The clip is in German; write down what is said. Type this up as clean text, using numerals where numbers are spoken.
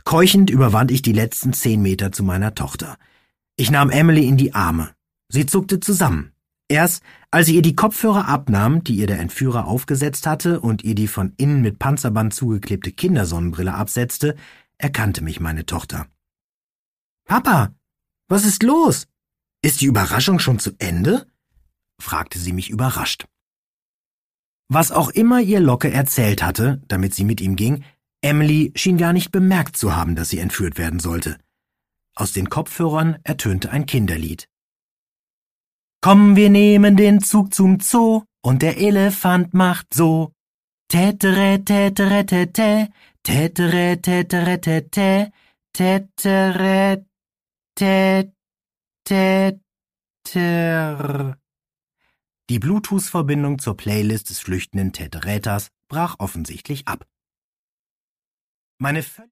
Keuchend überwand ich die letzten 10 Meter zu meiner Tochter. Ich nahm Emily in die Arme. Sie zuckte zusammen. Erst als ich ihr die Kopfhörer abnahm, die ihr der Entführer aufgesetzt hatte, und ihr die von innen mit Panzerband zugeklebte Kindersonnenbrille absetzte, erkannte mich meine Tochter. »Papa, was ist los? Ist die Überraschung schon zu Ende?« fragte sie mich überrascht. Was auch immer ihr Locke erzählt hatte, damit sie mit ihm ging, Emily schien gar nicht bemerkt zu haben, dass sie entführt werden sollte. Aus den Kopfhörern ertönte ein Kinderlied. »Komm, wir nehmen den Zug zum Zoo, und der Elefant macht so. Tätere, tätere, tätä, tätere, tätere, tätä, tätere, täter.« Die Bluetooth-Verbindung zur Playlist des flüchtenden Täteräters brach offensichtlich ab. Meine